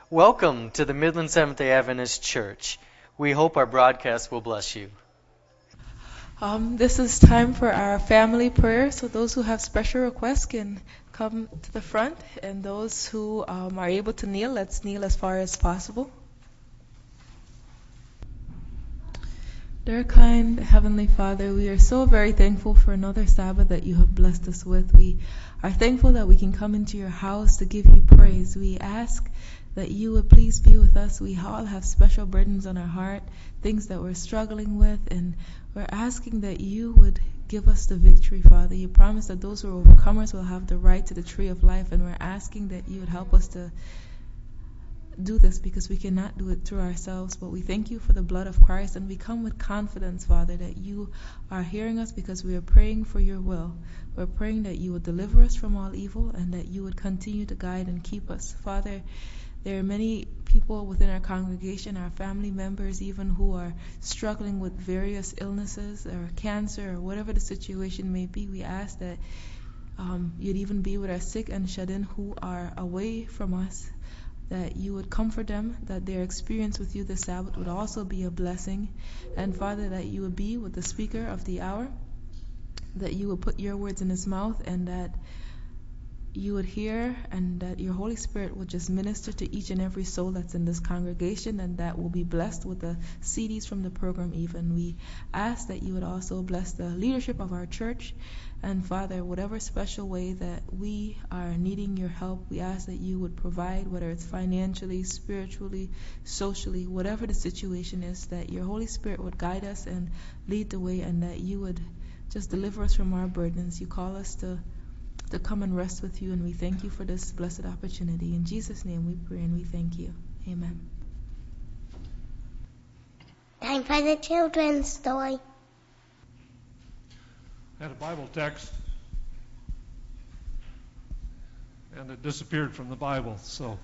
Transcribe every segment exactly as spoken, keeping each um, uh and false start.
Welcome to the Midland Seventh-day Adventist Church. We hope our broadcast will bless you. Um, this is time for our family prayer, so those who have special requests can come to the front, and those who um, are able to kneel, let's kneel as far as possible. Dear kind Heavenly Father, we are so very thankful for another Sabbath that you have blessed us with. We are thankful that we can come into your house to give you praise. We ask that you would please be with us. We all have special burdens on our heart, things that we're struggling with, and we're asking that you would give us the victory, Father. You promised that those who are overcomers will have the right to the tree of life, and we're asking that you would help us to do this because we cannot do it through ourselves, but we thank you for the blood of Christ, and we come with confidence, Father, that you are hearing us because we are praying for your will. We're praying that you would deliver us from all evil and that you would continue to guide and keep us. Father, there are many people within our congregation, our family members even, who are struggling with various illnesses or cancer or whatever the situation may be. We ask that um, you'd even be with our sick and shut-in who are away from us, that you would comfort them, that their experience with you this Sabbath would also be a blessing. And Father, that you would be with the speaker of the hour, that you would put your words in his mouth, and that you would hear, and that your Holy Spirit would just minister to each and every soul that's in this congregation, and that will be blessed with the C Ds from the program even. We ask that you would also bless the leadership of our church, and Father, whatever special way that we are needing your help, we ask that you would provide, whether it's financially, spiritually, socially, whatever the situation is, that your Holy Spirit would guide us and lead the way, and that you would just deliver us from our burdens. You call us to to come and rest with you, and we thank you for this blessed opportunity. In Jesus' name we pray and we thank you. Amen. Time for the children's story. I had a Bible text, and it disappeared from the Bible, so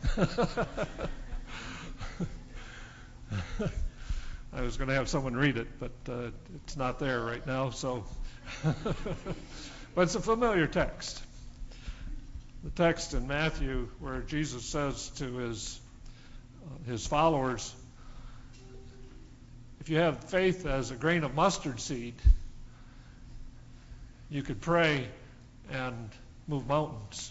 I was going to have someone read it, but uh, it's not there right now, so but it's a familiar text. The text in Matthew where Jesus says to his uh, his followers, if you have faith as a grain of mustard seed, you could pray and move mountains.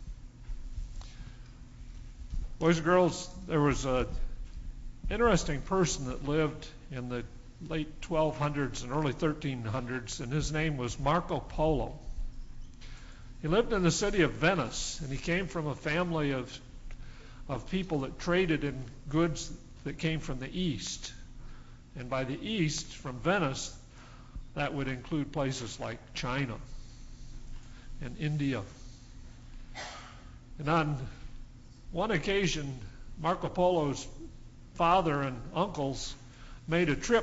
Boys and girls, there was an interesting person that lived in the late twelve hundreds and early thirteen hundreds, and his name was Marco Polo. He lived in the city of Venice, and he came from a family of of people that traded in goods that came from the East. And by the East, from Venice, that would include places like China and India. And on one occasion, Marco Polo's father and uncles made a trip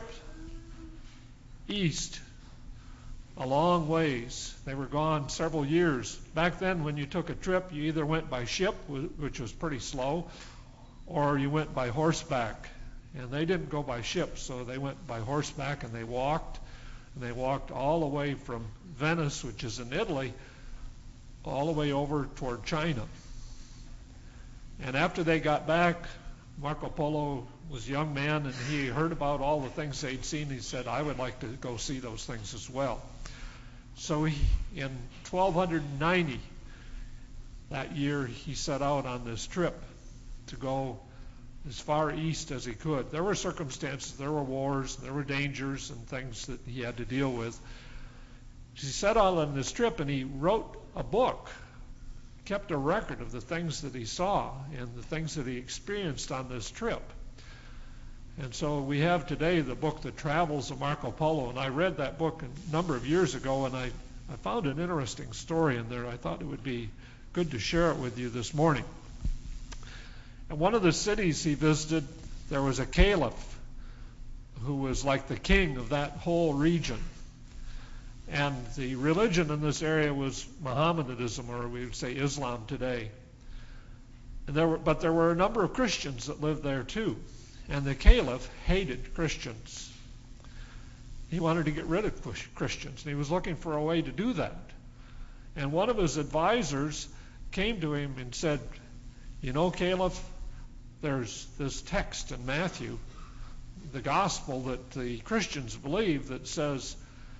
east a long ways. They were gone several years. Back then, when you took a trip, you either went by ship, which was pretty slow, or you went by horseback. And they didn't go by ship, so they went by horseback, and they walked. And they walked all the way from Venice, which is in Italy, all the way over toward China. And after they got back, Marco Polo was a young man, and he heard about all the things they'd seen. He said, I would like to go see those things as well. So he, in twelve ninety, that year, he set out on this trip to go as far east as he could. There were circumstances, there were wars, there were dangers and things that he had to deal with. He set out on this trip, and he wrote a book, kept a record of the things that he saw and the things that he experienced on this trip. And so we have today the book, The Travels of Marco Polo, and I read that book a number of years ago, and I, I found an interesting story in there. I thought it would be good to share it with you this morning. In one of the cities he visited, there was a caliph who was like the king of that whole region. And the religion in this area was Mohammedanism, or we would say Islam today. And there were, but there were a number of Christians that lived there too. And the caliph hated Christians. He wanted to get rid of Christians, and he was looking for a way to do that. And one of his advisors came to him and said, you know, Caliph, there's this text in Matthew, the gospel that the Christians believe, that says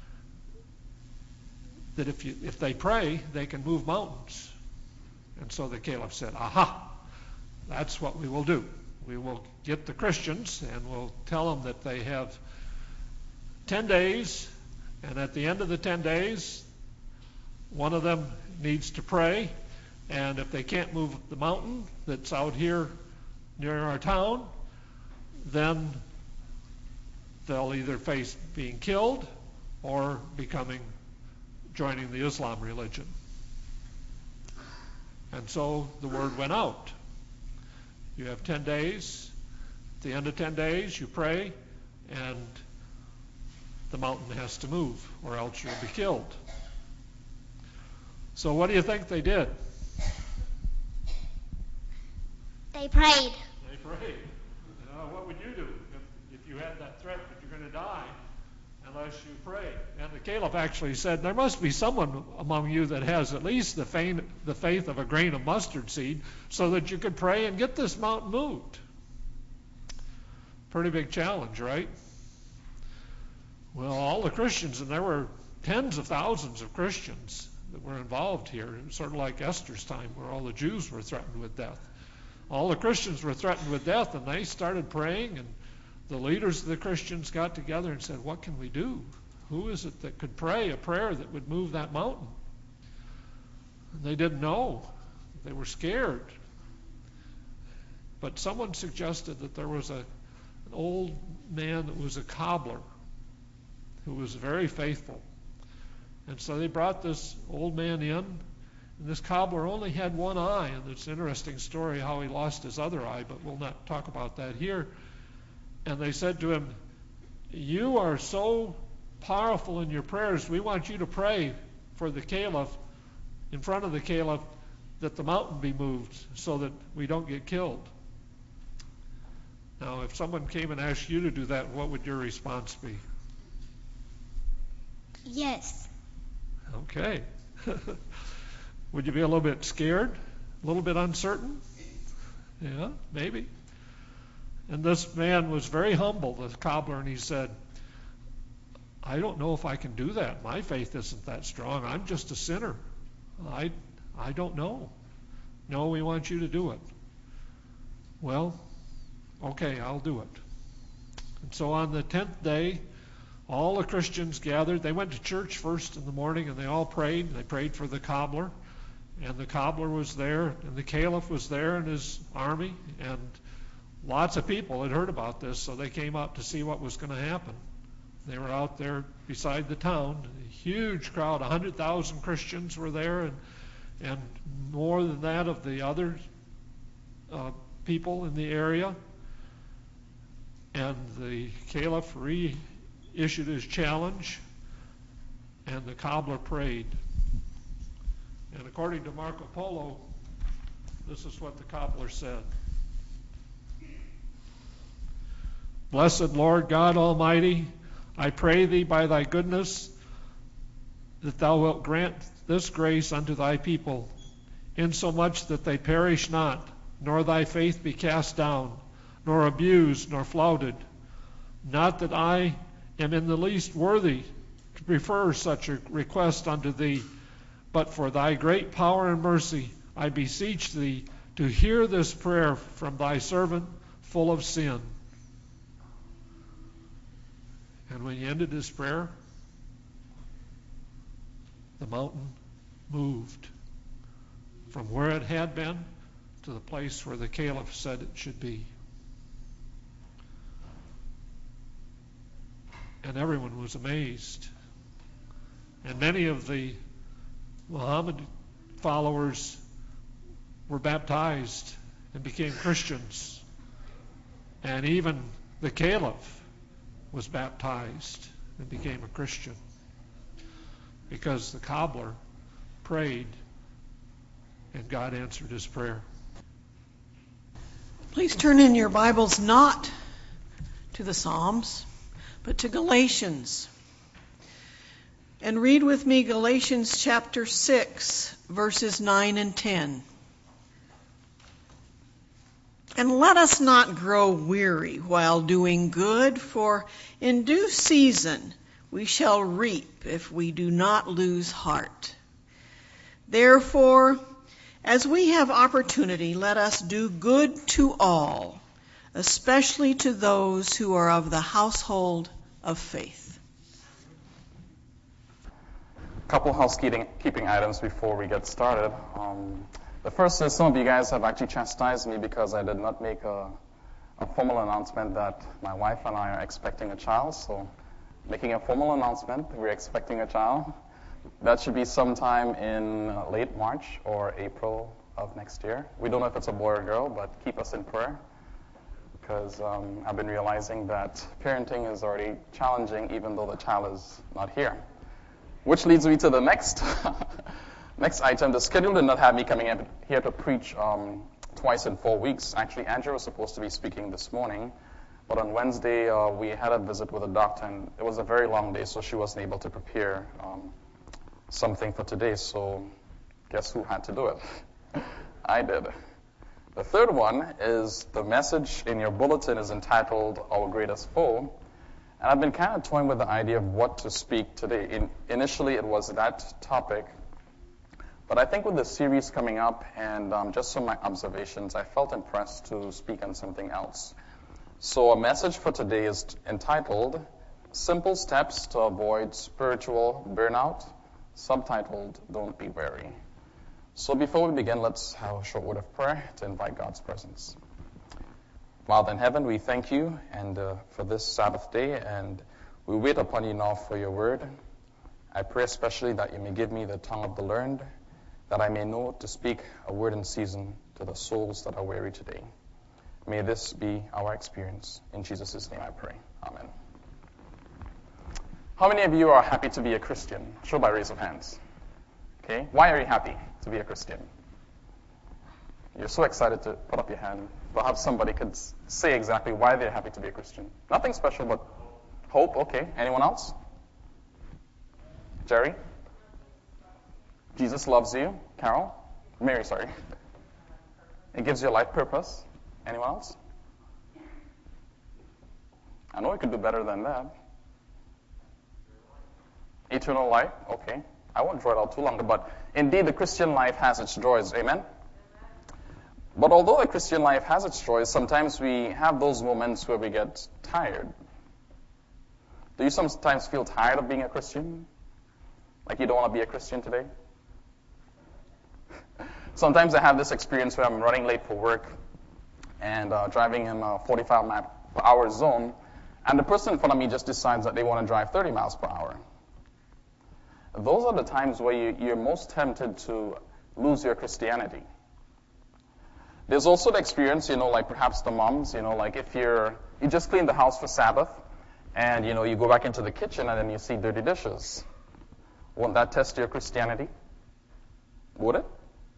that if you if they pray, they can move mountains. And so the caliph said, aha, that's what we will do. We will get the Christians and we'll tell them that they have ten days, and at the end of the ten days, one of them needs to pray, and if they can't move the mountain that's out here near our town, then they'll either face being killed or becoming joining the Islam religion. And so the word went out. You have ten days. At the end of ten days, you pray, and the mountain has to move, or else you'll be killed. So what do you think they did? They prayed. They prayed. Uh, what would you do if, if you had that threat that you're going to die unless you pray? And the caliph actually said, there must be someone among you that has at least the faith, the faith of a grain of mustard seed so that you could pray and get this mountain moved. Pretty big challenge, right? Well, all the Christians, and there were tens of thousands of Christians that were involved here, sort of like Esther's time where all the Jews were threatened with death. All the Christians were threatened with death, and they started praying, and the leaders of the Christians got together and said, what can we do? Who is it that could pray a prayer that would move that mountain? And they didn't know. They were scared. But someone suggested that there was a, an old man that was a cobbler who was very faithful. And so they brought this old man in, and this cobbler only had one eye, and it's an interesting story how he lost his other eye, but we'll not talk about that here. And they said to him, you are so powerful in your prayers, we want you to pray for the caliph, in front of the caliph, that the mountain be moved so that we don't get killed. Now, if someone came and asked you to do that, what would your response be? Yes. Okay. Would you be a little bit scared? A little bit uncertain? Yeah, maybe. And this man was very humble, the cobbler, and he said, I don't know if I can do that. My faith isn't that strong. I'm just a sinner. I, I don't know. No, we want you to do it. Well, okay, I'll do it. And so on the tenth day, all the Christians gathered. They went to church first in the morning, and they all prayed. They prayed for the cobbler, and the cobbler was there, and the caliph was there and his army, and lots of people had heard about this, so they came out to see what was going to happen. They were out there beside the town. A huge crowd, one hundred thousand Christians were there, and, and more than that of the other uh, people in the area. And the caliph reissued his challenge, and the cobbler prayed. And according to Marco Polo, this is what the cobbler said. Blessed Lord God Almighty, I pray thee by thy goodness that thou wilt grant this grace unto thy people, insomuch that they perish not, nor thy faith be cast down, nor abused, nor flouted. Not that I am in the least worthy to prefer such a request unto thee, but for thy great power and mercy I beseech thee to hear this prayer from thy servant full of sin. And when he ended his prayer, the mountain moved from where it had been to the place where the caliph said it should be. And everyone was amazed. And many of the Muhammad followers were baptized and became Christians. And even the caliph was baptized and became a Christian because the cobbler prayed and God answered his prayer. Please turn in your Bibles not to the Psalms, but to Galatians. And read with me Galatians chapter six, verses nine and ten. And And let us not grow weary while doing good, for in due season we shall reap if we do not lose heart. Therefore, as we have opportunity, let us do good to all, especially to those who are of the household of faith. A couple housekeeping keeping items before we get started. Um, the first is some of you guys have actually chastised me because I did not make a, a formal announcement that my wife and I are expecting a child. So making a formal announcement, we're expecting a child. That should be sometime in uh, late March or April of next year. We don't know if it's a boy or girl, but keep us in prayer, because um, I've been realizing that parenting is already challenging even though the child is not here. Which leads me to the next next item. The schedule did not have me coming in here to preach um, twice in four weeks. Actually, Andrea was supposed to be speaking this morning, but on Wednesday uh, we had a visit with a doctor, and it was a very long day, so she wasn't able to prepare um, something for today. So guess who had to do it? I did. The third one is the message in your bulletin is entitled Our Greatest Foe. And I've been kind of toying with the idea of what to speak today. In, initially, it was that topic. But I think with the series coming up and um, just from my observations, I felt impressed to speak on something else. So a message for today is entitled Simple Steps to Avoid Spiritual Burnout, subtitled Don't Be Weary. So before we begin, let's have a short word of prayer to invite God's presence. Father in heaven, we thank you and uh, for this Sabbath day, and we wait upon you now for your word. I pray especially that you may give me the tongue of the learned, that I may know to speak a word in season to the souls that are weary today. May this be our experience. In Jesus' name I pray. Amen. How many of you are happy to be a Christian? Show by raise of hands. Okay, why are you happy to be a Christian? You're so excited to put up your hand. Perhaps somebody could say exactly why they're happy to be a Christian. Nothing special, but hope. Okay. Anyone else? Jerry? Jesus loves you. Carol? Mary, sorry. It gives you a life purpose. Anyone else? I know we could do better than that. Eternal life. Okay. I won't draw it out too long, but indeed the Christian life has its joys. Amen? But although the Christian life has its joys, sometimes we have those moments where we get tired. Do you sometimes feel tired of being a Christian? Like you don't want to be a Christian today? Sometimes I have this experience where I'm running late for work and uh, driving in a forty-five mile per hour zone, and the person in front of me just decides that they want to drive thirty miles per hour. Those are the times where you, you're most tempted to lose your Christianity. There's also the experience, you know, like perhaps the moms, you know, like if you're, you just clean the house for Sabbath and, you know, you go back into the kitchen and then you see dirty dishes. Won't that test your Christianity? Would it?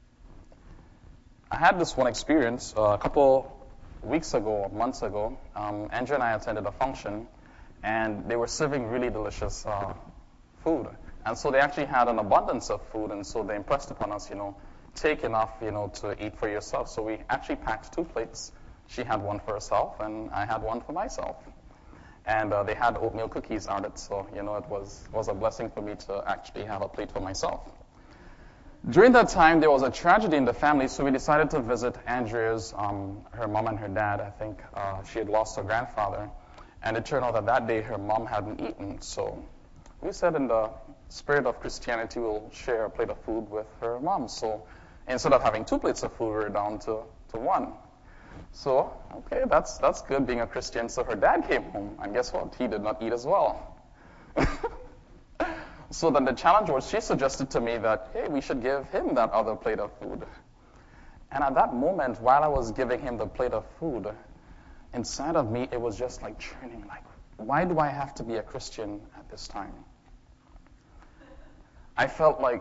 I had this one experience uh, a couple weeks ago, months ago. Um, Andrea and I attended a function and they were serving really delicious uh, food. And so they actually had an abundance of food, and so they impressed upon us, you know, take enough, you know, to eat for yourself. So we actually packed two plates. She had one for herself, and I had one for myself. And uh, they had oatmeal cookies on it, so, you know, it was was a blessing for me to actually have a plate for myself. During that time, there was a tragedy in the family, so we decided to visit Andrea's, um, her mom and her dad. I think uh, she had lost her grandfather, and it turned out that that day her mom hadn't eaten. So we said in the spirit of Christianity, we'll share a plate of food with her mom. So instead of having two plates of food, we were down to, to one. So, okay, that's that's good being a Christian. So her dad came home, and guess what? He did not eat as well. So then the challenge was, she suggested to me that, hey, we should give him that other plate of food. And at that moment, while I was giving him the plate of food, inside of me, it was just like churning, like, why do I have to be a Christian at this time? I felt like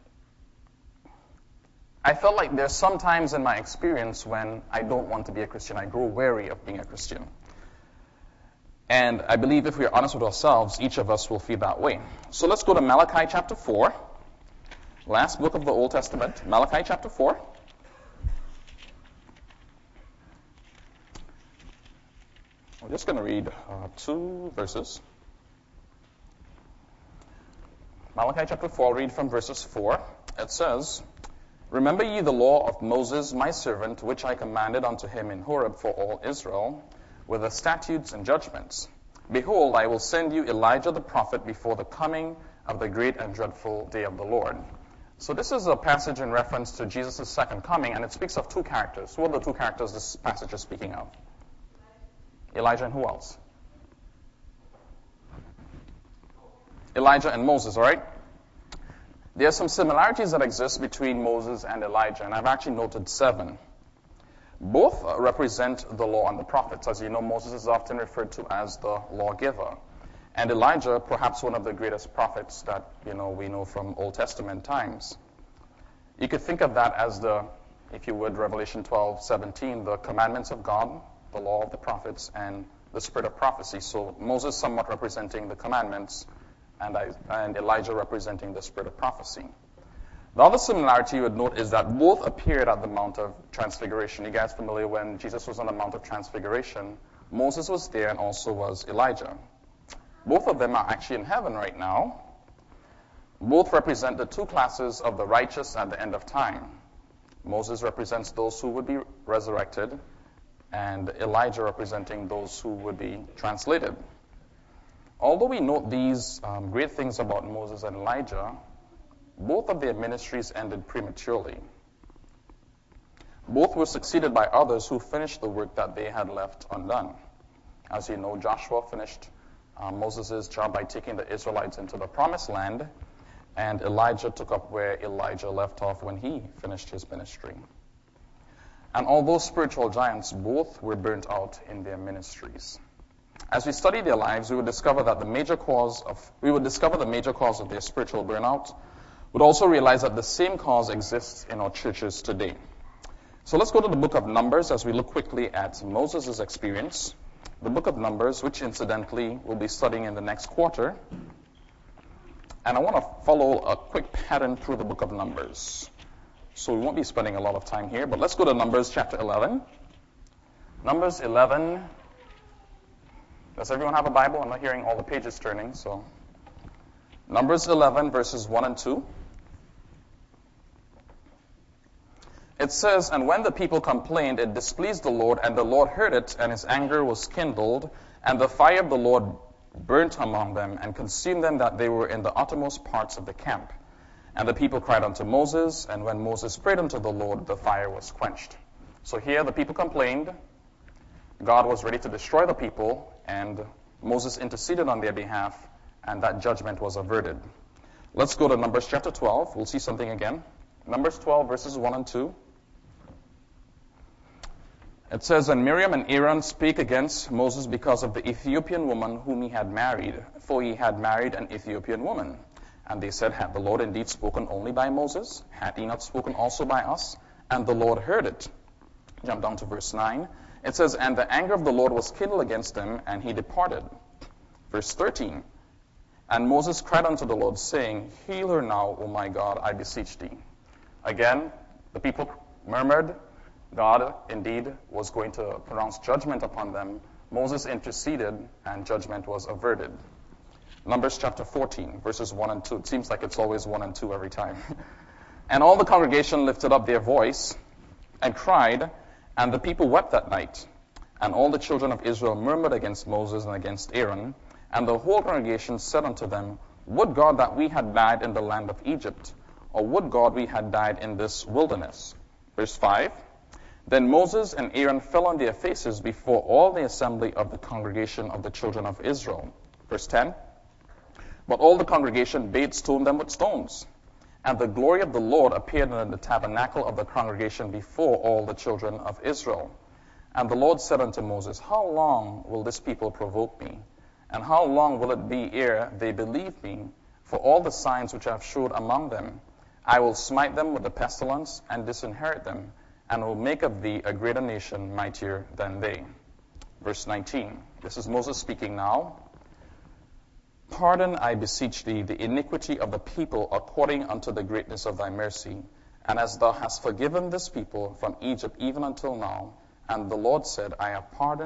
I felt like there's some times in my experience when I don't want to be a Christian. I grow weary of being a Christian. And I believe if we're honest with ourselves, each of us will feel that way. So let's go to Malachi chapter four. Last book of the Old Testament, Malachi chapter four. I'm just going to read uh, two verses. Malachi chapter four, I'll read from verses four. It says, Remember ye the law of Moses my servant, which I commanded unto him in Horeb for all Israel, with the statutes and judgments. Behold, I will send you Elijah the prophet before the coming of the great and dreadful day of the Lord. So this is a passage in reference to Jesus' second coming, and it speaks of two characters. Who are the two characters this passage is speaking of? Elijah and who else? Elijah and Moses, all right? There are some similarities that exist between Moses and Elijah, and I've actually noted seven. Both represent the law and the prophets. As you know, Moses is often referred to as the lawgiver. And Elijah, perhaps one of the greatest prophets that, you know, we know from Old Testament times. You could think of that as the, if you would, Revelation twelve seventeen, the commandments of God, the law of the prophets, and the spirit of prophecy. So Moses somewhat representing the commandments, and, I, and Elijah representing the spirit of prophecy. The other similarity you would note is that both appeared at the Mount of Transfiguration. You guys familiar when Jesus was on the Mount of Transfiguration? Moses was there and also was Elijah. Both of them are actually in heaven right now. Both represent the two classes of the righteous at the end of time. Moses represents those who would be resurrected, and Elijah representing those who would be translated. Although we note these um, great things about Moses and Elijah, both of their ministries ended prematurely. Both were succeeded by others who finished the work that they had left undone. As you know, Joshua finished uh, Moses' job by taking the Israelites into the Promised Land, and Elijah took up where Elijah left off when he finished his ministry. And although spiritual giants, both were burnt out in their ministries. As we study their lives, we would discover that the major cause of we would discover the major cause of their spiritual burnout. Would also realize that the same cause exists in our churches today. So let's go to the book of Numbers as we look quickly at Moses' experience. The book of Numbers, which incidentally we'll be studying in the next quarter. And I want to follow a quick pattern through the book of Numbers. So we won't be spending a lot of time here, but let's go to Numbers chapter eleven. Numbers eleven. Does everyone have a Bible? I'm not hearing all the pages turning, so. Numbers eleven, verses one and two. It says, And when the people complained, it displeased the Lord, and the Lord heard it, and his anger was kindled, and the fire of the Lord burnt among them, and consumed them that they were in the uttermost parts of the camp. And the people cried unto Moses, and when Moses prayed unto the Lord, the fire was quenched. So here the people complained. God was ready to destroy the people, and Moses interceded on their behalf, and that judgment was averted. Let's go to Numbers chapter twelve. We'll see something again. Numbers twelve, verses one and two. It says, And Miriam and Aaron spake against Moses because of the Ethiopian woman whom he had married, for he had married an Ethiopian woman. And they said, Had the Lord indeed spoken only by Moses? Had he not spoken also by us? And the Lord heard it. Jump down to verse nine. It says, And the anger of the Lord was kindled against him, and he departed. Verse thirteen. And Moses cried unto the Lord, saying, Heal her now, O my God, I beseech thee. Again, the people murmured. God, indeed, was going to pronounce judgment upon them. Moses interceded, and judgment was averted. Numbers chapter fourteen, verses one and two. It seems like it's always one and two every time. And all the congregation lifted up their voice and cried, and the people wept that night. And all the children of Israel murmured against Moses and against Aaron. And the whole congregation said unto them, Would God that we had died in the land of Egypt, or would God we had died in this wilderness? Verse five. Then Moses and Aaron fell on their faces before all the assembly of the congregation of the children of Israel. Verse ten. But all the congregation bade stone them with stones. And the glory of the Lord appeared in the tabernacle of the congregation before all the children of Israel. And the Lord said unto Moses, How long will this people provoke me? And how long will it be ere they believe me? For all the signs which I have showed among them, I will smite them with the pestilence and disinherit them, and will make of thee a greater nation, mightier than they. Verse nineteen. This is Moses speaking now. Pardon, I beseech thee, the iniquity of the people according unto the greatness of thy mercy, and as thou hast forgiven this people from Egypt even until now. And the Lord said, I have pardoned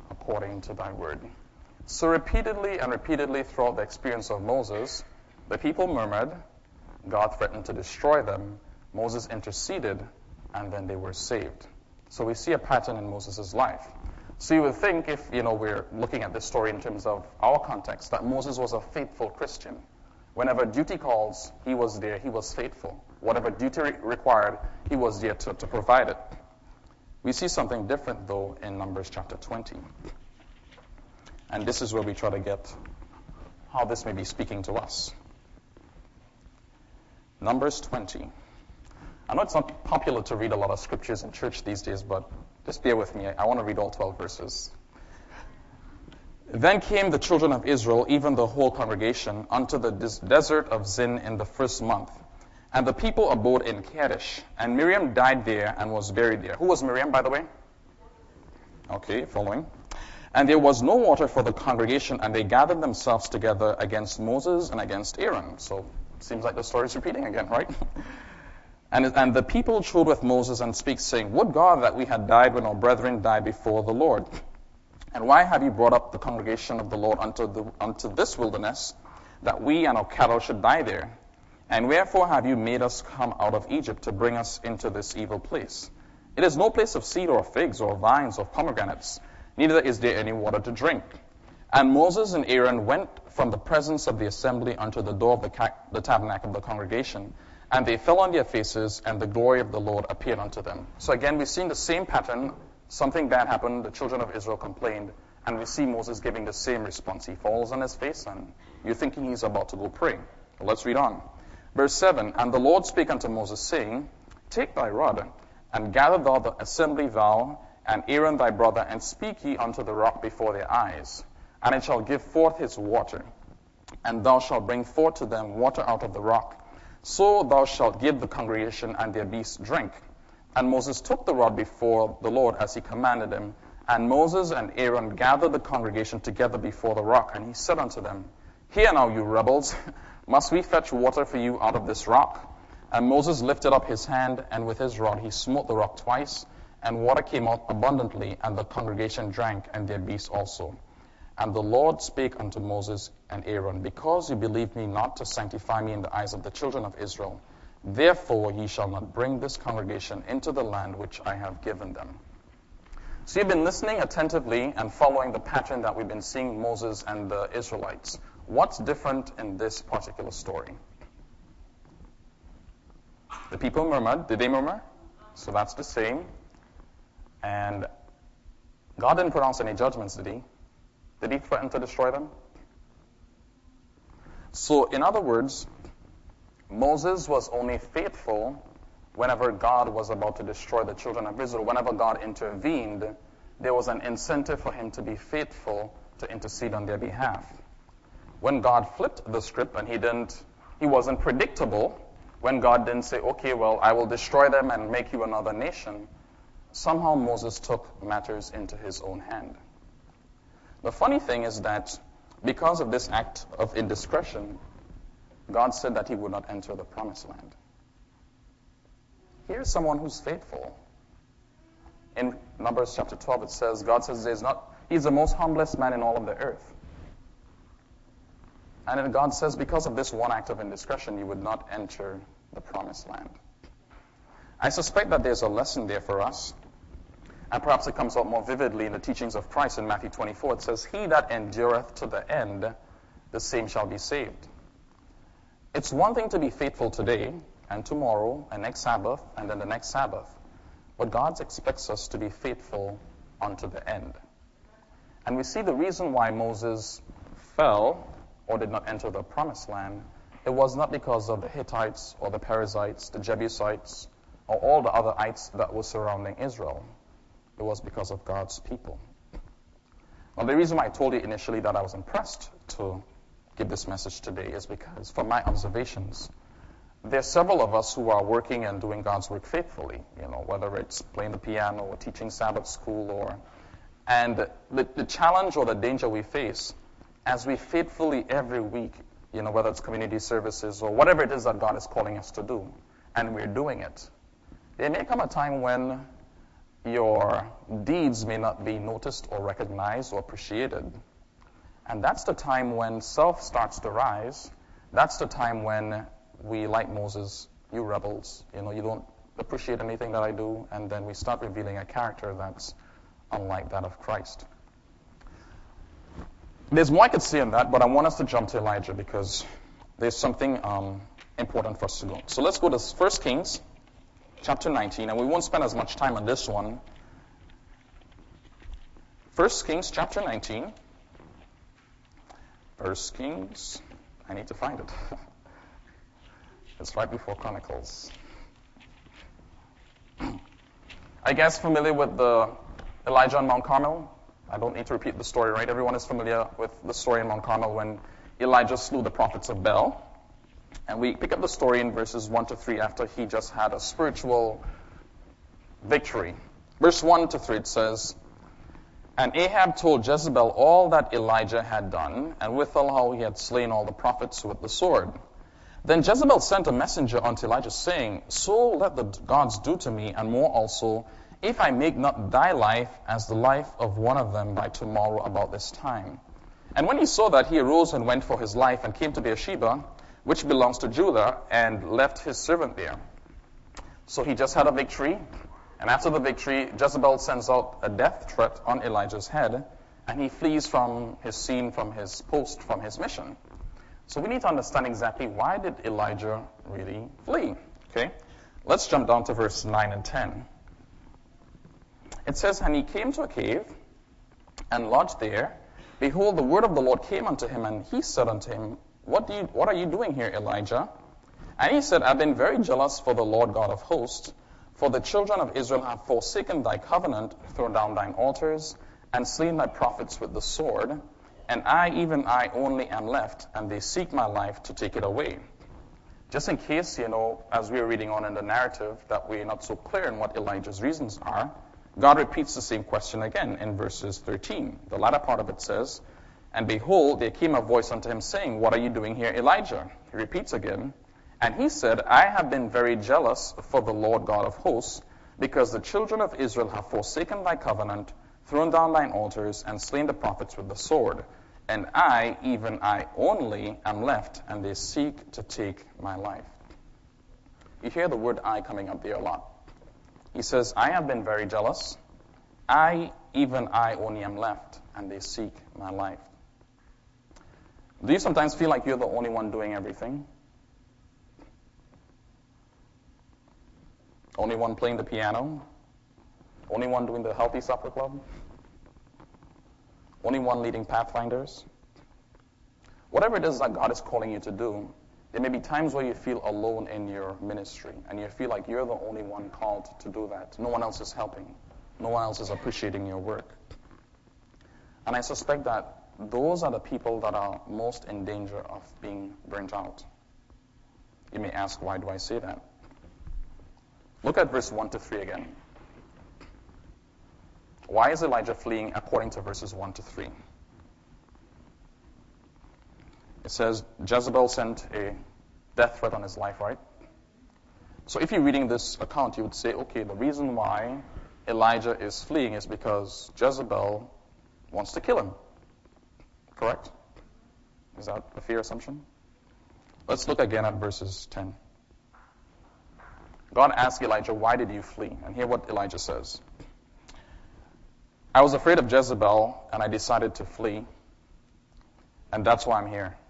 according to thy word. So repeatedly and repeatedly throughout the experience of Moses, the people murmured, God threatened to destroy them, Moses interceded, and then they were saved. So we see a pattern in Moses' life. So you would think, if you know we're looking at this story in terms of our context, that Moses was a faithful Christian. Whenever duty calls, he was there, he was faithful. Whatever duty re- required, he was there to, to provide it. We see something different, though, in Numbers chapter twenty. And this is where we try to get how this may be speaking to us. Numbers twenty. I know it's not popular to read a lot of scriptures in church these days, but just bear with me. I want to read all twelve verses. Then came the children of Israel, even the whole congregation, unto the des- desert of Zin in the first month. And the people abode in Kadesh. And Miriam died there and was buried there. Who was Miriam, by the way? Okay, following. And there was no water for the congregation, and they gathered themselves together against Moses and against Aaron. So, seems like the story is repeating again, right? and, and the people trod with Moses and speak, saying, Would God that we had died when our brethren died before the Lord. And why have you brought up the congregation of the Lord unto, the, unto this wilderness, that we and our cattle should die there? And wherefore have you made us come out of Egypt to bring us into this evil place? It is no place of seed or figs or vines or pomegranates, neither is there any water to drink. And Moses and Aaron went from the presence of the assembly unto the door of the, ca- the tabernacle of the congregation, and they fell on their faces, and the glory of the Lord appeared unto them. So again, we've seen the same pattern. Something bad happened, the children of Israel complained, and we see Moses giving the same response. He falls on his face, and you're thinking he's about to go pray. Well, let's read on. Verse seven, And the Lord spake unto Moses, saying, Take thy rod, and gather thou the assembly, thou, and Aaron thy brother, and speak ye unto the rock before their eyes, and it shall give forth his water. And thou shalt bring forth to them water out of the rock. So thou shalt give the congregation and their beasts drink. And Moses took the rod before the Lord as he commanded him. And Moses and Aaron gathered the congregation together before the rock. And he said unto them, Hear now, you rebels, must we fetch water for you out of this rock? And Moses lifted up his hand, and with his rod he smote the rock twice, and water came out abundantly, and the congregation drank, and their beasts also. And the Lord spake unto Moses and Aaron, Because you believed me not to sanctify me in the eyes of the children of Israel, therefore ye shall not bring this congregation into the land which I have given them. So you've been listening attentively and following the pattern that we've been seeing Moses and the Israelites. What's different in this particular story? The people murmured. Did they murmur? So that's the same. And God didn't pronounce any judgments, did he? Did he threaten to destroy them? So, in other words, Moses was only faithful whenever God was about to destroy the children of Israel. Whenever God intervened, there was an incentive for him to be faithful to intercede on their behalf. When God flipped the script and he didn't, he wasn't predictable, when God didn't say, okay, well, I will destroy them and make you another nation, somehow Moses took matters into his own hand. The funny thing is that because of this act of indiscretion, God said that he would not enter the promised land. Here's someone who's faithful. In Numbers chapter twelve, it says, God says there's not, he's the most humblest man in all of the earth. And then God says, because of this one act of indiscretion, you would not enter the promised land. I suspect that there's a lesson there for us. And perhaps it comes out more vividly in the teachings of Christ in Matthew twenty-four. It says, He that endureth to the end, the same shall be saved. It's one thing to be faithful today, and tomorrow, and next Sabbath, and then the next Sabbath. But God expects us to be faithful unto the end. And we see the reason why Moses fell or did not enter the promised land. It was not because of the Hittites or the Perizzites, the Jebusites, or all the other ites that were surrounding Israel. It was because of God's people. Now, the reason why I told you initially that I was impressed to give this message today is because, from my observations, there are several of us who are working and doing God's work faithfully, you know, whether it's playing the piano or teaching Sabbath school, or, and the, the challenge or the danger we face as we faithfully every week, you know, whether it's community services or whatever it is that God is calling us to do, and we're doing it. There may come a time when your deeds may not be noticed or recognized or appreciated. And that's the time when self starts to rise. That's the time when we, like Moses, you rebels, you know, you don't appreciate anything that I do, and then we start revealing a character that's unlike that of Christ. There's more I could say on that, but I want us to jump to Elijah because there's something um, important for us to go. So let's go to First Kings chapter nineteen, and we won't spend as much time on this one. First Kings chapter nineteen. First Kings, I need to find it. It's right before Chronicles. Are you guys familiar with the Elijah on Mount Carmel? I don't need to repeat the story, right? Everyone is familiar with the story in Mount Carmel when Elijah slew the prophets of Baal. And we pick up the story in verses one to three after he just had a spiritual victory. Verse one to three, it says, And Ahab told Jezebel all that Elijah had done, and withal how he had slain all the prophets with the sword. Then Jezebel sent a messenger unto Elijah, saying, So let the gods do to me, and more also, if I make not thy life as the life of one of them by tomorrow about this time. And when he saw that, he arose and went for his life, and came to Beersheba, which belongs to Judah, and left his servant there. So he just had a victory, and after the victory, Jezebel sends out a death threat on Elijah's head, and he flees from his scene, from his post, from his mission. So we need to understand exactly why did Elijah really flee. Okay, let's jump down to verse nine and ten. It says, And he came to a cave, and lodged there. Behold, the word of the Lord came unto him, and he said unto him, What do you, what are you doing here, Elijah? And he said, I've been very jealous for the Lord God of hosts, for the children of Israel have forsaken thy covenant, thrown down thine altars, and slain thy prophets with the sword. And I, even I only am left, and they seek my life to take it away. Just in case, you know, as we're reading on in the narrative, that we're not so clear in what Elijah's reasons are, God repeats the same question again in verses thirteen. The latter part of it says, And behold, there came a voice unto him, saying, What are you doing here, Elijah? He repeats again. And he said, I have been very jealous for the Lord God of hosts, because the children of Israel have forsaken thy covenant, thrown down thine altars, and slain the prophets with the sword. And I, even I only, am left, and they seek to take my life. You hear the word I coming up there a lot. He says, I have been very jealous. I, even I only, am left, and they seek my life. Do you sometimes feel like you're the only one doing everything? Only one playing the piano? Only one doing the healthy supper club? Only one leading Pathfinders? Whatever it is that God is calling you to do, there may be times where you feel alone in your ministry, and you feel like you're the only one called to do that. No one else is helping. No one else is appreciating your work. And I suspect that those are the people that are most in danger of being burnt out. You may ask, why do I say that? Look at verse one to three again. Why is Elijah fleeing according to verses one to three? It says Jezebel sent a death threat on his life, right? So if you're reading this account, you would say, okay, the reason why Elijah is fleeing is because Jezebel wants to kill him. Correct? Is that a fair assumption? Let's look again at verses ten. God asked Elijah, why did you flee? And hear what Elijah says. I was afraid of Jezebel, and I decided to flee. And that's why I'm here.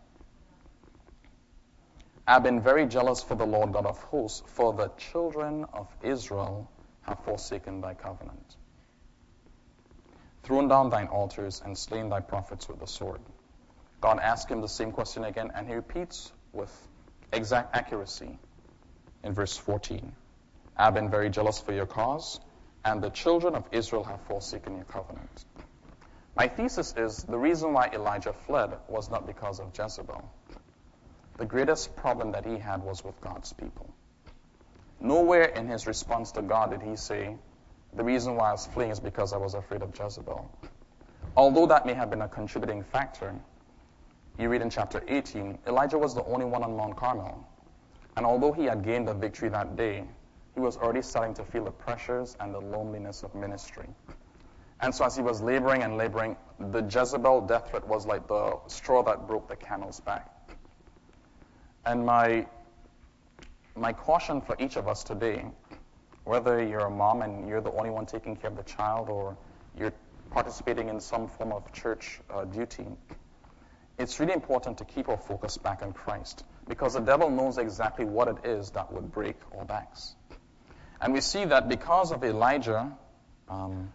I've been very jealous for the Lord God of hosts, for the children of Israel have forsaken thy covenant, thrown down thine altars, and slain thy prophets with the sword. God asked him the same question again, and he repeats with exact accuracy in verse fourteen. I've been very jealous for your cause, and the children of Israel have forsaken your covenant. My thesis is the reason why Elijah fled was not because of Jezebel. The greatest problem that he had was with God's people. Nowhere in his response to God did he say, the reason why I was fleeing is because I was afraid of Jezebel. Although that may have been a contributing factor, you read in chapter eighteen, Elijah was the only one on Mount Carmel. And although he had gained the victory that day, he was already starting to feel the pressures and the loneliness of ministry. And so as he was laboring and laboring, the Jezebel death threat was like the straw that broke the camel's back. And my, my caution for each of us today, whether you're a mom and you're the only one taking care of the child, or you're participating in some form of church uh, duty, it's really important to keep our focus back on Christ, because the devil knows exactly what it is that would break our backs. And we see that because of Elijah um,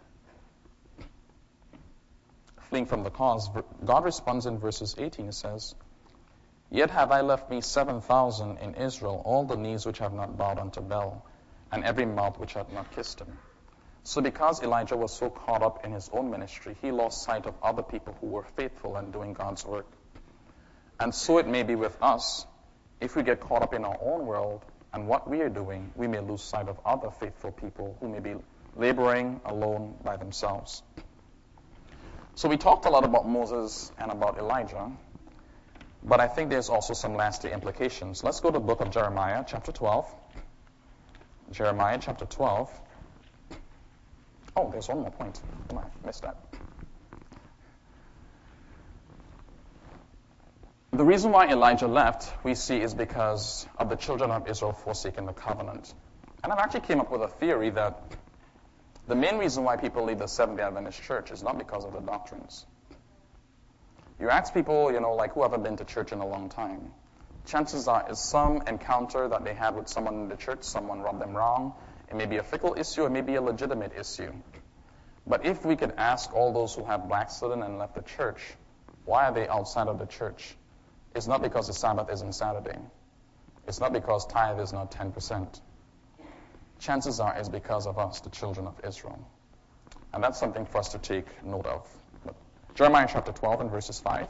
fleeing from the cause, God responds in verses eighteen. It says, "Yet have I left me seven thousand in Israel, all the knees which have not bowed unto Baal, and every mouth which hath not kissed him." So because Elijah was so caught up in his own ministry, he lost sight of other people who were faithful and doing God's work. And so it may be with us. If we get caught up in our own world and what we are doing, we may lose sight of other faithful people who may be laboring alone by themselves. So we talked a lot about Moses and about Elijah, but I think there's also some lasting implications. Let's go to the book of Jeremiah, chapter twelve. Jeremiah, chapter twelve. Oh, there's one more point. Oh, I missed that. The reason why Elijah left, we see, is because of the children of Israel forsaking the covenant. And I've actually came up with a theory that the main reason why people leave the Seventh-day Adventist church is not because of the doctrines. You ask people, you know, like who haven't been to church in a long time, chances are it's some encounter that they had with someone in the church, someone rubbed them wrong. It may be a fickle issue, it may be a legitimate issue. But if we could ask all those who have backslidden and left the church, why are they outside of the church? It's not because the Sabbath isn't Saturday. It's not because tithe is not ten percent. Chances are it's because of us, the children of Israel. And that's something for us to take note of. But Jeremiah chapter twelve and verses five.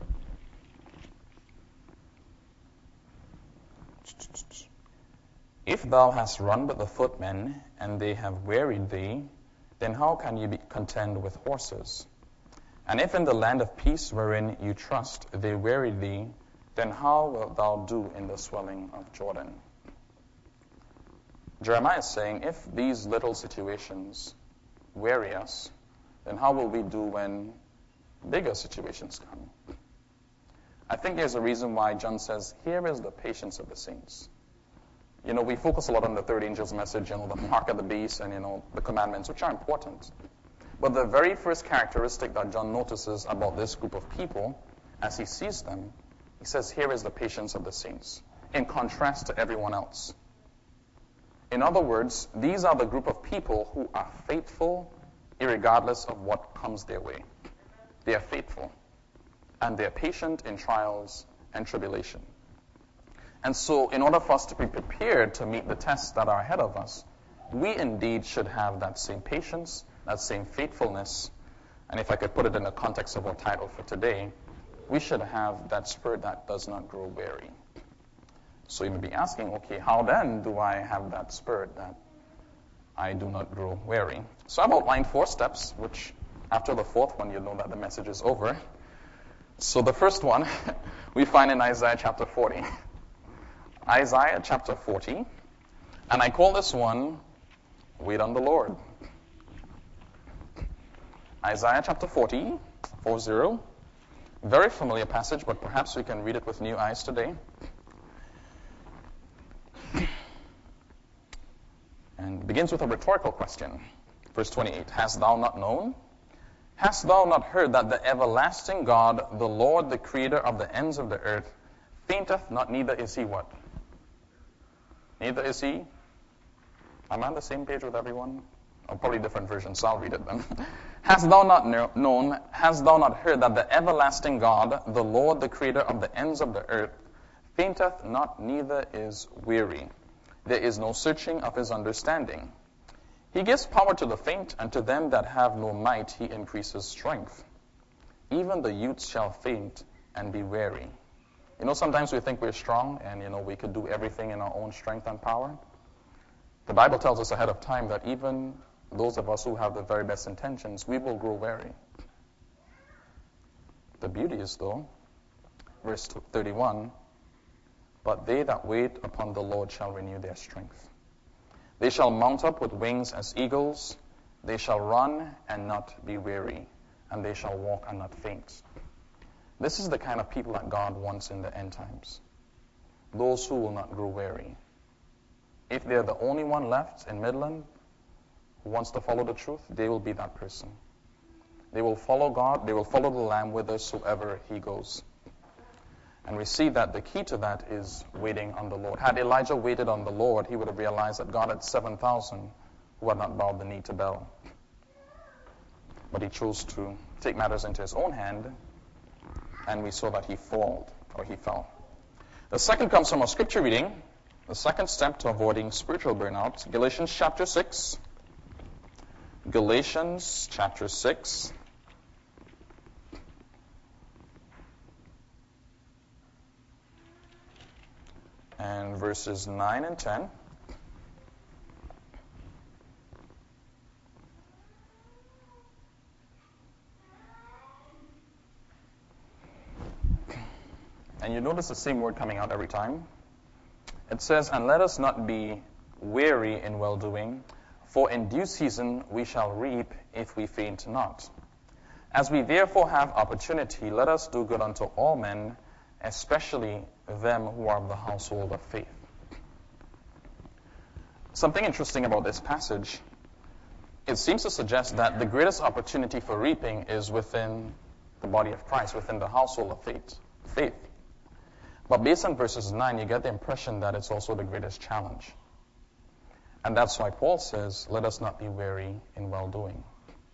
If thou hast run with the footmen, and they have wearied thee, then how can you be contend with horses? And if in the land of peace wherein you trust they weary thee, then how wilt thou do in the swelling of Jordan? Jeremiah is saying, if these little situations weary us, then how will we do when bigger situations come? I think there's a reason why John says, here is the patience of the saints. You know, we focus a lot on the third angel's message, you know, the mark of the beast and, you know, the commandments, which are important. But the very first characteristic that John notices about this group of people, as he sees them, he says, here is the patience of the saints, in contrast to everyone else. In other words, these are the group of people who are faithful, irregardless of what comes their way. They are faithful, and they are patient in trials and tribulation. And so, in order for us to be prepared to meet the tests that are ahead of us, we indeed should have that same patience, that same faithfulness. And if I could put it in the context of our title for today, we should have that spirit that does not grow weary. So you may be asking, okay, how then do I have that spirit that I do not grow weary? So I've outlined four steps, which after the fourth one, you'll know that the message is over. So the first one we find in Isaiah chapter forty. Isaiah chapter forty, and I call this one, Wait on the Lord. Isaiah chapter forty, four zero. Very familiar passage, but perhaps we can read it with new eyes today. And begins with a rhetorical question. Verse twenty-eight, Hast thou not known? Hast thou not heard that the everlasting God, the Lord, the creator of the ends of the earth, fainteth not, neither is he what? Neither is he. Am I on the same page with everyone? Oh, probably different versions, so I'll read it then. Hast thou not know, known, hast thou not heard that the everlasting God, the Lord, the creator of the ends of the earth, fainteth not, neither is weary. There is no searching of his understanding. He gives power to the faint, and to them that have no might he increases strength. Even the youths shall faint and be weary. You know, sometimes we think we're strong and, you know, we could do everything in our own strength and power. The Bible tells us ahead of time that even those of us who have the very best intentions, we will grow weary. The beauty is, though, verse thirty-one, but they that wait upon the Lord shall renew their strength. They shall mount up with wings as eagles. They shall run and not be weary, and they shall walk and not faint. This is the kind of people that God wants in the end times. Those who will not grow weary. If they're the only one left in Midland who wants to follow the truth, they will be that person. They will follow God. They will follow the Lamb whithersoever he goes. And we see that the key to that is waiting on the Lord. Had Elijah waited on the Lord, he would have realized that God had seven thousand who had not bowed the knee to Baal. But he chose to take matters into his own hand, and we saw that he fell, or he fell. The second comes from our scripture reading. The second step to avoiding spiritual burnout, Galatians chapter six. Galatians chapter six. And verses nine and ten. And you notice the same word coming out every time. It says, "And let us not be weary in well-doing, for in due season we shall reap if we faint not. As we therefore have opportunity, let us do good unto all men, especially them who are of the household of faith." Something interesting about this passage, it seems to suggest that the greatest opportunity for reaping is within the body of Christ, within the household of faith. faith. But based on verses nine, you get the impression that it's also the greatest challenge. And that's why Paul says, let us not be weary in well-doing.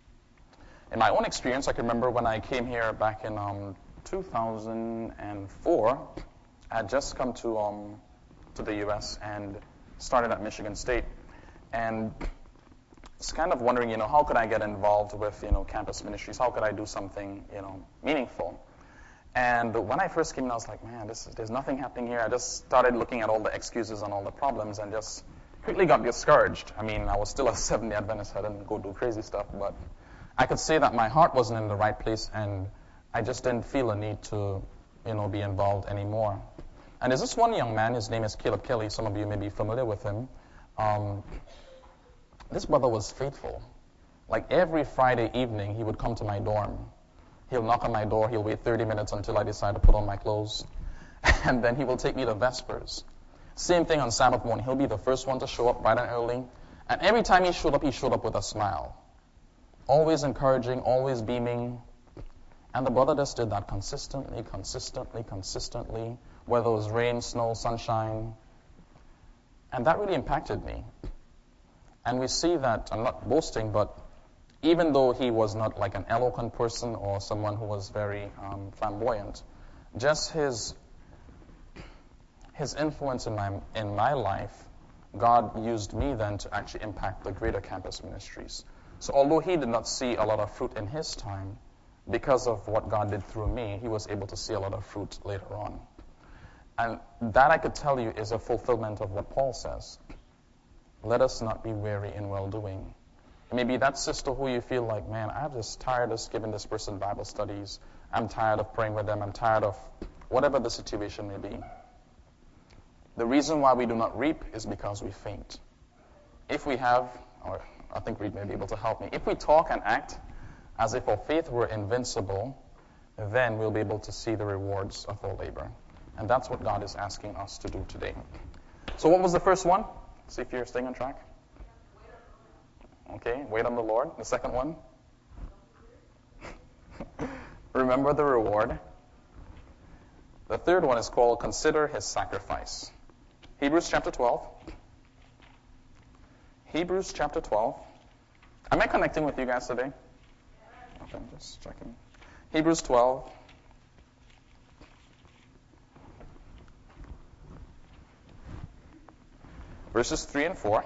In my own experience, I can remember when I came here back in um, two thousand four, I had just come to um, to the U S and started at Michigan State. And it's kind of wondering, you know, how could I get involved with, you know, campus ministries? How could I do something, you know, meaningful? And when I first came in, I was like, man, this is, there's nothing happening here. I just started looking at all the excuses and all the problems and just quickly got discouraged. I mean, I was still a Seventh-day Adventist. I didn't go do crazy stuff, but I could say that my heart wasn't in the right place, and I just didn't feel a need to, you know, be involved anymore. And there's this one young man, his name is Caleb Kelly. Some of you may be familiar with him. Um, this brother was faithful. Like every Friday evening, he would come to my dorm. He'll knock on my door. He'll wait thirty minutes until I decide to put on my clothes. And then he will take me to Vespers. Same thing on Sabbath morning. He'll be the first one to show up bright and early. And every time he showed up, he showed up with a smile. Always encouraging, always beaming. And the brother just did that consistently, consistently, consistently, whether it was rain, snow, sunshine. And that really impacted me. And we see that, I'm not boasting, but even though he was not like an eloquent person or someone who was very um, flamboyant, just his his influence in my in my life, God used me then to actually impact the greater campus ministries. So although he did not see a lot of fruit in his time, because of what God did through me, he was able to see a lot of fruit later on. And that, I could tell you, is a fulfillment of what Paul says. Let us not be weary in well-doing. Maybe that sister who you feel like, man, I'm just tired of giving this person Bible studies. I'm tired of praying with them. I'm tired of whatever the situation may be. The reason why we do not reap is because we faint. If we have, or I think Reed may be able to help me, if we talk and act as if our faith were invincible, then we'll be able to see the rewards of our labor. And that's what God is asking us to do today. So what was the first one? See if you're staying on track. Okay, wait on the Lord. The second one? Remember the reward. The third one is called consider his sacrifice. Hebrews chapter twelve. Hebrews chapter twelve. Am I connecting with you guys today? Okay, I'm just checking. Hebrews twelve. Verses three and four.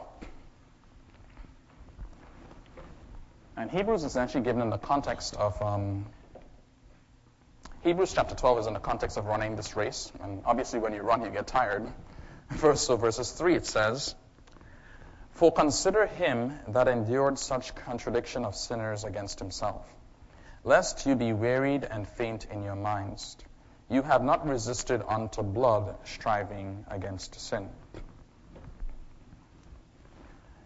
And Hebrews is actually given in the context of, um, Hebrews chapter twelve is in the context of running this race. And obviously when you run, you get tired. Verse, so verses three, it says, "For consider him that endured such contradiction of sinners against himself, lest you be wearied and faint in your minds. You have not resisted unto blood, striving against sin."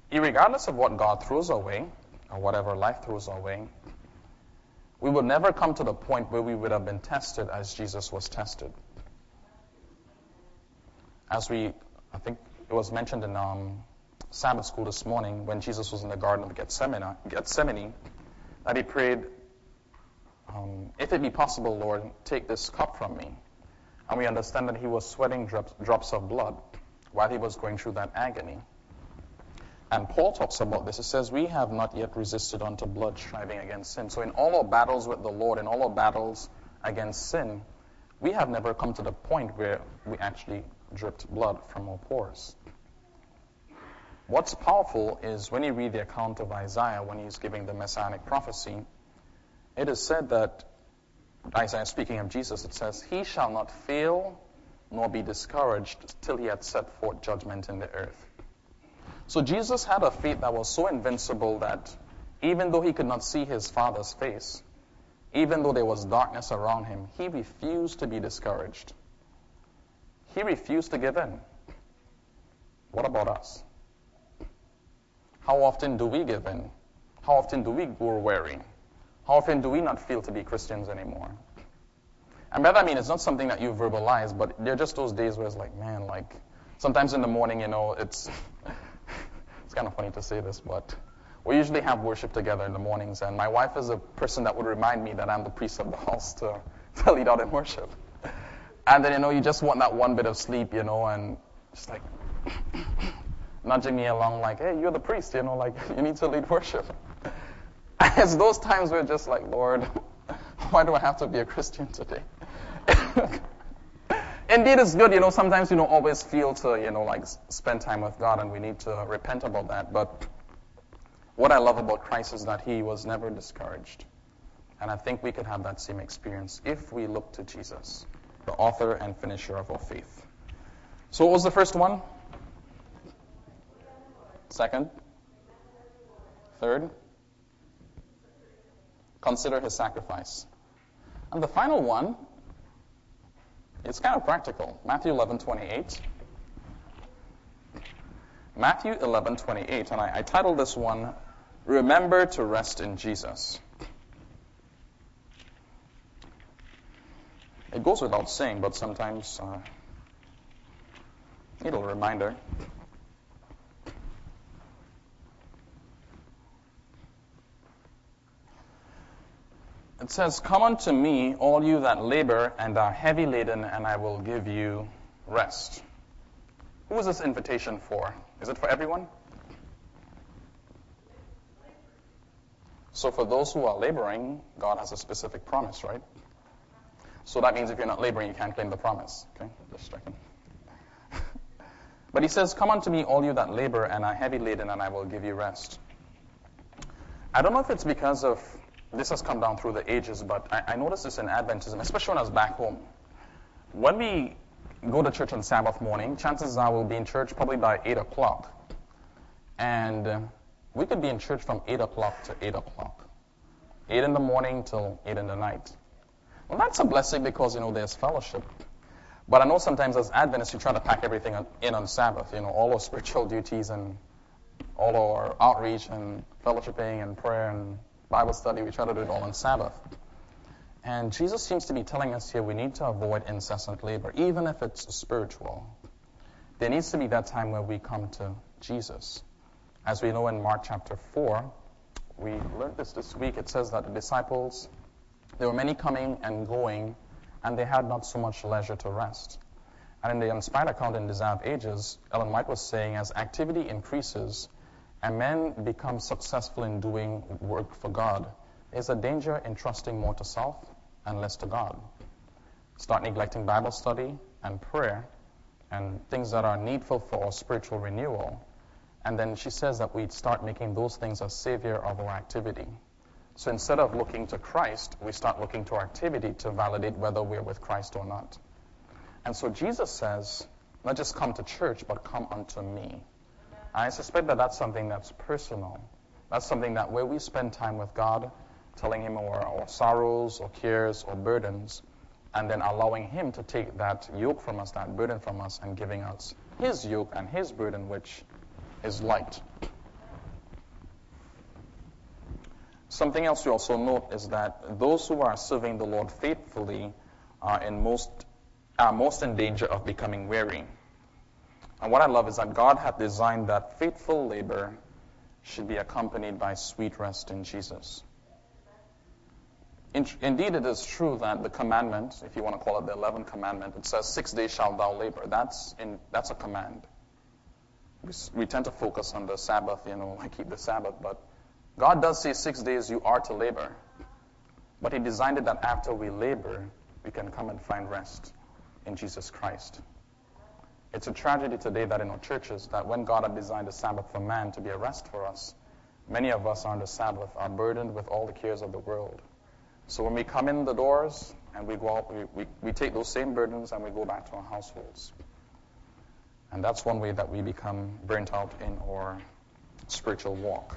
Irregardless of what God throws our way, or whatever life throws our way, we would never come to the point where we would have been tested as Jesus was tested. As we, I think it was mentioned in um, Sabbath school this morning, when Jesus was in the Garden of Gethsemane, Gethsemane that he prayed, um, if it be possible, Lord, take this cup from me. And we understand that he was sweating drops, drops of blood while he was going through that agony. And Paul talks about this. He says, we have not yet resisted unto blood, striving against sin. So in all our battles with the Lord, in all our battles against sin, we have never come to the point where we actually dripped blood from our pores. What's powerful is when you read the account of Isaiah when he's giving the messianic prophecy, it is said that, Isaiah speaking of Jesus, it says, he shall not fail nor be discouraged till he had set forth judgment in the earth. So Jesus had a faith that was so invincible that even though he could not see his Father's face, even though there was darkness around him, he refused to be discouraged. He refused to give in. What about us? How often do we give in? How often do we grow weary? How often do we not feel to be Christians anymore? And by that I mean it's not something that you verbalize, but there are just those days where it's like, man, like sometimes in the morning, you know, it's it's kind of funny to say this, but we usually have worship together in the mornings, and my wife is a person that would remind me that I'm the priest of the house to, to lead out in worship. And then, you know, you just want that one bit of sleep, you know, and just like nudging me along like, hey, you're the priest, you know, like you need to lead worship. And it's those times where it's just like, Lord, why do I have to be a Christian today? Indeed, it's good, you know, sometimes you don't always feel to, you know, like spend time with God, and we need to repent about that. But what I love about Christ is that he was never discouraged. And I think we could have that same experience if we look to Jesus, the author and finisher of our faith. So what was the first one? Second? Third? Consider his sacrifice. And the final one, it's kind of practical. Matthew eleven twenty-eight. Matthew eleven twenty-eight, and I, I titled this one, Remember to Rest in Jesus. It goes without saying, but sometimes uh, need a reminder. It says, Come unto me, all you that labor and are heavy laden, and I will give you rest. Who is this invitation for? Is it for everyone? So for those who are laboring, God has a specific promise, right? So that means if you're not laboring, you can't claim the promise. Okay, just checking. But he says, Come unto me, all you that labor and are heavy laden, and I will give you rest. I don't know if it's because of this has come down through the ages, but I, I noticed this in Adventism, especially when I was back home. When we go to church on Sabbath morning, chances are we'll be in church probably by eight o'clock. And uh, we could be in church from eight o'clock to eight o'clock. eight in the morning till eight in the night. Well, that's a blessing because, you know, there's fellowship. But I know sometimes as Adventists, we try to pack everything in on Sabbath, you know, all our spiritual duties and all our outreach and fellowshipping and prayer and Bible study, we try to do it all on Sabbath. And Jesus seems to be telling us here we need to avoid incessant labor, even if it's spiritual. There needs to be that time where we come to Jesus. As we know in Mark chapter four, we learned this this week, it says that the disciples, there were many coming and going, and they had not so much leisure to rest. And in the Inspired account in Desire of Ages, Ellen White was saying, as activity increases, and men become successful in doing work for God, there's a danger in trusting more to self and less to God. Start neglecting Bible study and prayer and things that are needful for our spiritual renewal. And then she says that we start making those things a savior of our activity. So instead of looking to Christ, we start looking to our activity to validate whether we're with Christ or not. And so Jesus says, not just come to church, but come unto me. I suspect that that's something that's personal. That's something that where we spend time with God, telling him our, our sorrows or cares or burdens, and then allowing him to take that yoke from us, that burden from us, and giving us his yoke and his burden, which is light. Something else you also note is that those who are serving the Lord faithfully are in most are most in danger of becoming weary. And what I love is that God had designed that faithful labor should be accompanied by sweet rest in Jesus. In, indeed, it is true that the commandment, if you want to call it the eleventh commandment, it says, six days shalt thou labor. That's in, that's a command. We, we tend to focus on the Sabbath, you know, I keep the Sabbath, but God does say six days you are to labor. But He designed it that after we labor, we can come and find rest in Jesus Christ. It's a tragedy today that in our churches, that when God had designed the Sabbath for man to be a rest for us, many of us on the Sabbath are burdened with all the cares of the world. So when we come in the doors and we go out, we, we, we take those same burdens and we go back to our households. And that's one way that we become burnt out in our spiritual walk.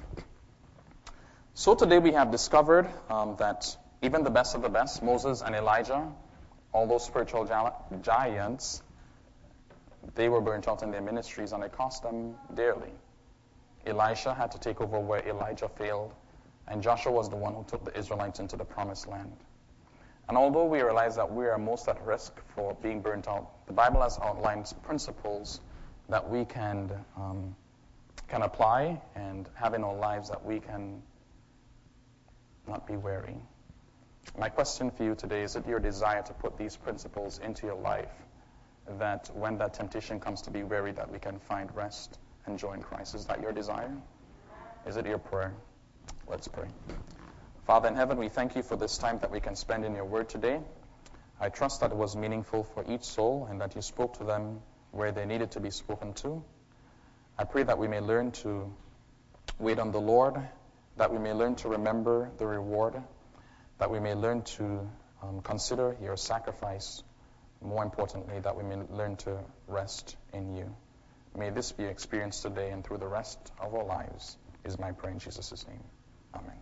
So today we have discovered um, that even the best of the best, Moses and Elijah, all those spiritual gi- giants, they were burnt out in their ministries and it cost them dearly. Elisha had to take over where Elijah failed, and Joshua was the one who took the Israelites into the promised land. And although we realize that we are most at risk for being burnt out, the Bible has outlined principles that we can um, can apply and have in our lives that we can not be weary. My question for you today, is it your desire to put these principles into your life, that when that temptation comes to be weary, that we can find rest and joy in Christ? Is that your desire? Is it your prayer? Let's pray. Father in heaven, we thank you for this time that we can spend in your word today. I trust that it was meaningful for each soul and that you spoke to them where they needed to be spoken to. I pray that we may learn to wait on the Lord, that we may learn to remember the reward, that we may learn to um, consider your sacrifice, more importantly, that we may learn to rest in you. May this be experienced today and through the rest of our lives, is my prayer in Jesus' name. Amen.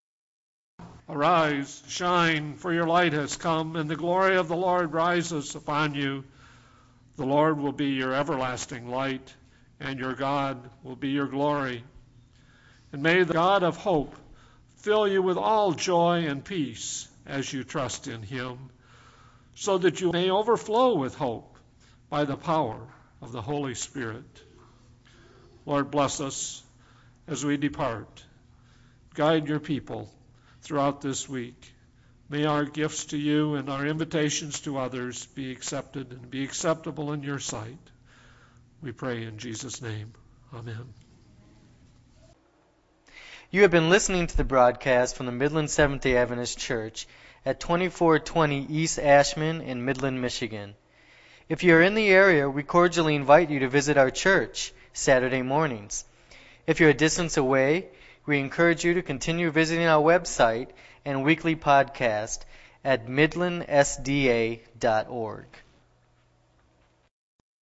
Arise, shine, for your light has come, and the glory of the Lord rises upon you. The Lord will be your everlasting light, and your God will be your glory. And may the God of hope fill you with all joy and peace as you trust in him, so that you may overflow with hope by the power of the Holy Spirit. Lord, bless us as we depart. Guide your people throughout this week. May our gifts to you and our invitations to others be accepted and be acceptable in your sight. We pray in Jesus' name. Amen. You have been listening to the broadcast from the Midland Seventh-day Adventist Church at twenty-four twenty East Ashman in Midland, Michigan. If you are in the area, we cordially invite you to visit our church Saturday mornings. If you're a distance away, we encourage you to continue visiting our website and weekly podcast at midland s d a dot org.